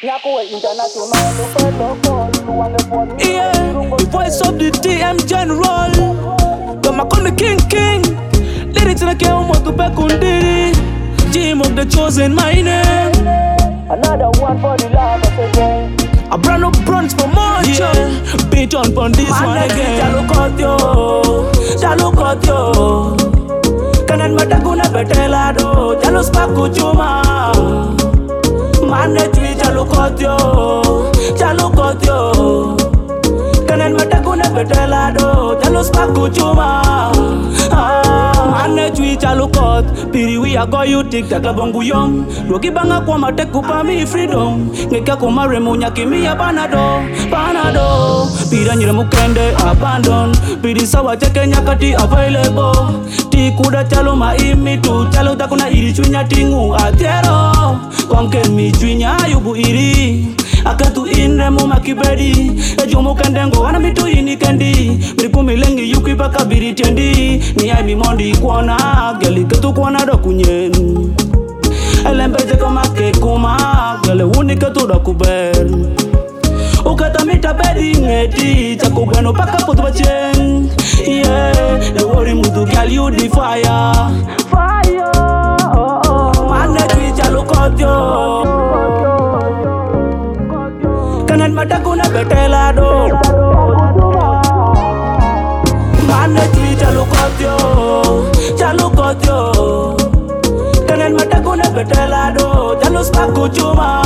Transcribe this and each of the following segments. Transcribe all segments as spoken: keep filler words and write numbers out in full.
Yeah, the voice of the T M General. Got my call me King King. Lyrics in the game, what to back on diddy. Team of the chosen, my name. Another one for the love of again. A brand new bronze promotion. Yeah, beat on on this one again. Jalo kotyo, jalo kotyo. Kanan matakuna betelado, jalo spaku chuma. Mane twi jalo kotyo, jalo kotyo. Kanan matakuna betelado, jalo spaku chuma. Mane twi jalo kot, piri we a go you tik tak labongu yom. Rogi banga kwa mate kupa mi freedom. Ngeka kuma remu nyaki mi ya panado, panado. Pira nyira mukende abandon. Piri sawa cheke nyakati available. Ti kuda chalo ma imi tu chalo takuna iri chunya tingu atero. Konke mi chunya yubu iri. Akatu inre mu makibedi. Ejo mukende ngo wana mitu ini kendi. Biriku milengi yuki baka biri tendi. Ni ai mi mondi kuona. Geli ketu kuona do kunyen. Elembeje kama ke kuma. Gele uni ketu do kuber. Ukata mita bedi ngeti. Chako bueno paka putu bachen. Yeah, the worry mutu girl you the fire. Fire, oh oh. Mane twi jalo kotyo. Kanan matakuna betelado. Mane twi jalo kotyo, jalo kotyo. Kanan matakuna betelado, jalo spaku chuma.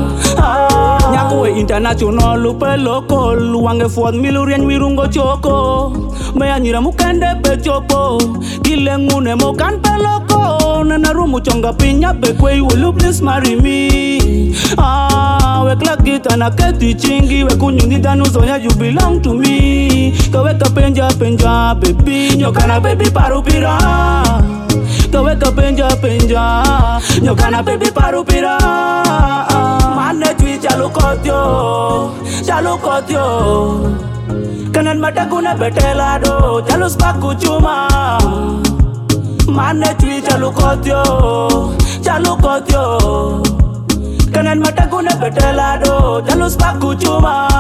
Nyakuwe international lupe local. Wange fuad milurian wirungo choko. Mea nyira mukende pe chopo. Kile ngune mokan pe loko. Nana rumu chonga pinya pe kwe. Will you please marry me? Ah, we klakita na keti chingi. We kunyundi danuzo ya you belong to me. Kaweka penja penja baby. Nyokana baby parupira. Kaweka penja penja. Nyokana baby parupira. Mane twi jalo kotyo, jalo kotyo. Kanan matakuna betelado, jalo spaku chuma. Mane twi jalo kotyo, jalo kotyo. Kanan matakuna betelado, jalo spaku chuma.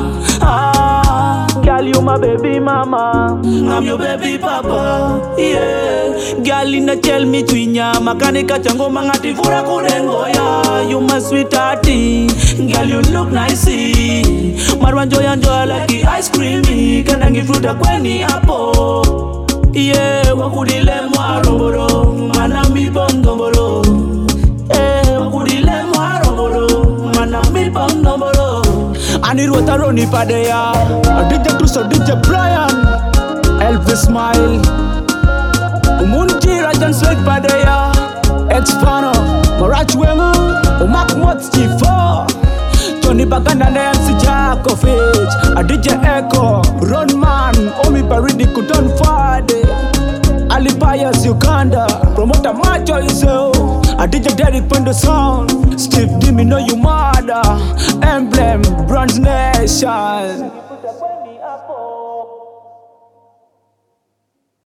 Ah, girl you my baby mama, I'm your baby papa. Yeah, girl in the tell me twinya, makanika chango mangati fura kunengo ya. You my sweethearty, girl you look nicey. Marwan joy and joy like ice creamy. Kanangi fruta kweni apple. Yeah, wakudile mwaroboro, manami bondomboro. Eh, wakudile mwaroboro, manami bondomboro. Ani rota roni padeya, D J Truso, D J Brian, Elvis Smile, Umunti Rajan Slate padeya, Expano, Marach Wemu, Umak Mots G four, Tony Baganda na M C Jack of Age, D J Echo, Ron Man, Omi Baridi Kuton Fade, Ali Pius Uganda, Promoter Macho Iso, D J Derek Pendo Sound, Steve Dimi know you mother, Emblem, Bronze Nation.